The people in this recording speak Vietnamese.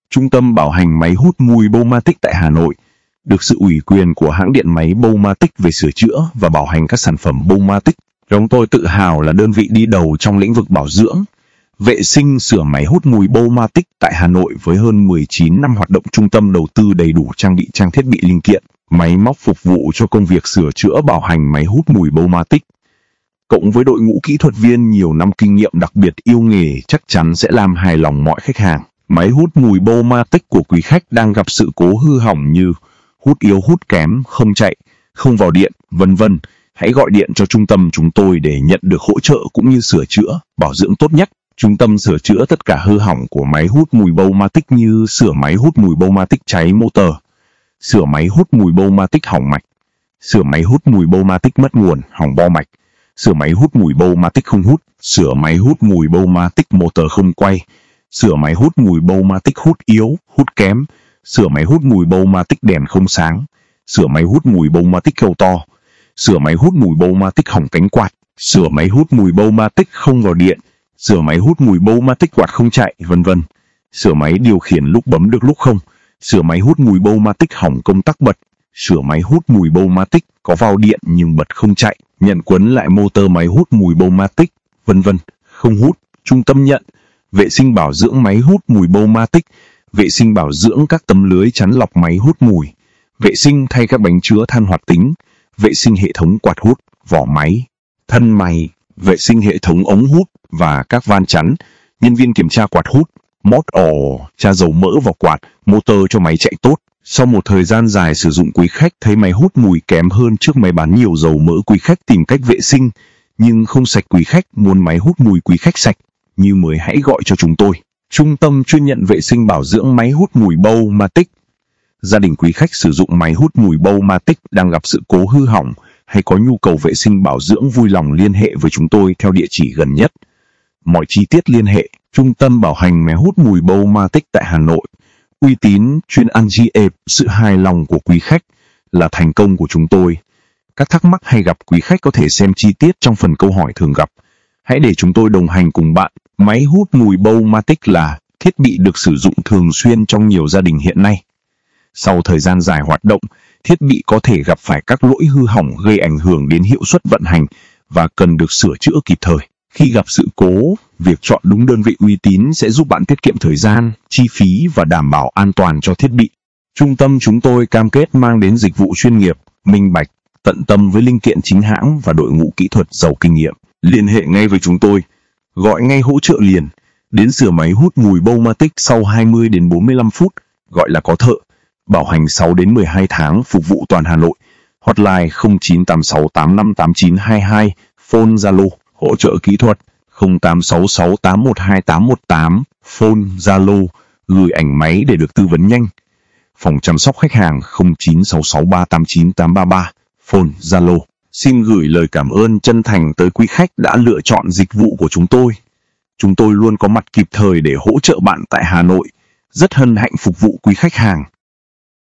Trung tâm bảo hành máy hút mùi Bowmatic tại Hà Nội, được sự ủy quyền của hãng điện máy Bowmatic về sửa chữa và bảo hành các sản phẩm Bowmatic. Chúng tôi tự hào là đơn vị đi đầu trong lĩnh vực bảo dưỡng, vệ sinh sửa máy hút mùi Bowmatic tại Hà Nội với hơn 19 năm hoạt động. Trung tâm đầu tư đầy đủ trang bị trang thiết bị linh kiện, máy móc phục vụ cho công việc sửa chữa bảo hành máy hút mùi Bowmatic. Cộng với đội ngũ kỹ thuật viên nhiều năm kinh nghiệm đặc biệt yêu nghề chắc chắn sẽ làm hài lòng mọi khách hàng. Máy hút mùi Bowmatic của quý khách đang gặp sự cố hư hỏng như hút yếu, hút kém, không chạy, không vào điện, vân vân. Hãy gọi điện cho trung tâm chúng tôi để nhận được hỗ trợ cũng như sửa chữa, bảo dưỡng tốt nhất. Trung tâm sửa chữa tất cả hư hỏng của máy hút mùi Bowmatic như sửa máy hút mùi Bowmatic cháy motor, sửa máy hút mùi Bowmatic hỏng mạch, sửa máy hút mùi Bowmatic mất nguồn, hỏng bo mạch, sửa máy hút mùi Bowmatic không hút, sửa máy hút mùi Bowmatic motor không quay, sửa máy hút mùi Bowmatic hút yếu, hút kém, sửa máy hút mùi Bowmatic đèn không sáng, sửa máy hút mùi Bowmatic kêu to, sửa máy hút mùi Bowmatic hỏng cánh quạt, sửa máy hút mùi Bowmatic không vào điện, sửa máy hút mùi Bowmatic quạt không chạy, vân vân. Sửa máy điều khiển lúc bấm được lúc không, sửa máy hút mùi Bowmatic hỏng công tắc bật, sửa máy hút mùi Bowmatic có vào điện nhưng bật không chạy, nhận quấn lại motor máy hút mùi Bowmatic, vân vân. Không hút, trung tâm nhận. Vệ sinh bảo dưỡng máy hút mùi Bowmatic, vệ sinh bảo dưỡng các tấm lưới chắn lọc máy hút mùi, vệ sinh thay các bánh chứa than hoạt tính, vệ sinh hệ thống quạt hút, vỏ máy, thân máy, vệ sinh hệ thống ống hút và các van chắn, nhân viên kiểm tra quạt hút, mót tra dầu mỡ vào quạt, motor cho máy chạy tốt. Sau một thời gian dài sử dụng, quý khách thấy máy hút mùi kém hơn trước máy bán nhiều dầu mỡ, quý khách tìm cách vệ sinh nhưng không sạch. Quý khách muốn máy hút mùi quý khách sạch như mới, hãy gọi cho chúng tôi. Trung tâm chuyên nhận vệ sinh bảo dưỡng máy hút mùi Bowmatic. Gia đình quý khách sử dụng máy hút mùi Bowmatic đang gặp sự cố hư hỏng hay có nhu cầu vệ sinh bảo dưỡng, vui lòng liên hệ với chúng tôi theo địa chỉ gần nhất. Mọi chi tiết liên hệ Trung tâm bảo hành máy hút mùi Bowmatic tại Hà Nội. Uy tín, chuyên ăn ép, sự hài lòng của quý khách là thành công của chúng tôi. Các thắc mắc hay gặp, quý khách có thể xem chi tiết trong phần câu hỏi thường gặp. Hãy để chúng tôi đồng hành cùng bạn. Máy hút mùi Bowmatic là thiết bị được sử dụng thường xuyên trong nhiều gia đình hiện nay. Sau thời gian dài hoạt động, thiết bị có thể gặp phải các lỗi hư hỏng gây ảnh hưởng đến hiệu suất vận hành và cần được sửa chữa kịp thời. Khi gặp sự cố, việc chọn đúng đơn vị uy tín sẽ giúp bạn tiết kiệm thời gian, chi phí và đảm bảo an toàn cho thiết bị. Trung tâm chúng tôi cam kết mang đến dịch vụ chuyên nghiệp, minh bạch, tận tâm với linh kiện chính hãng và đội ngũ kỹ thuật giàu kinh nghiệm. Liên hệ ngay với chúng tôi, gọi ngay hỗ trợ liền, đến sửa máy hút mùi Bowmatic sau 20 đến 45 phút, gọi là có thợ. Bảo hành 6 đến 12 tháng, phục vụ toàn Hà Nội. Hotline 0986858922, phone Zalo, hỗ trợ kỹ thuật 0866812818, phone Zalo, gửi ảnh máy để được tư vấn nhanh. Phòng chăm sóc khách hàng 0966389833, phone Zalo. Xin gửi lời cảm ơn chân thành tới quý khách đã lựa chọn dịch vụ của chúng tôi. Chúng tôi luôn có mặt kịp thời để hỗ trợ bạn tại Hà Nội. Rất hân hạnh phục vụ quý khách hàng.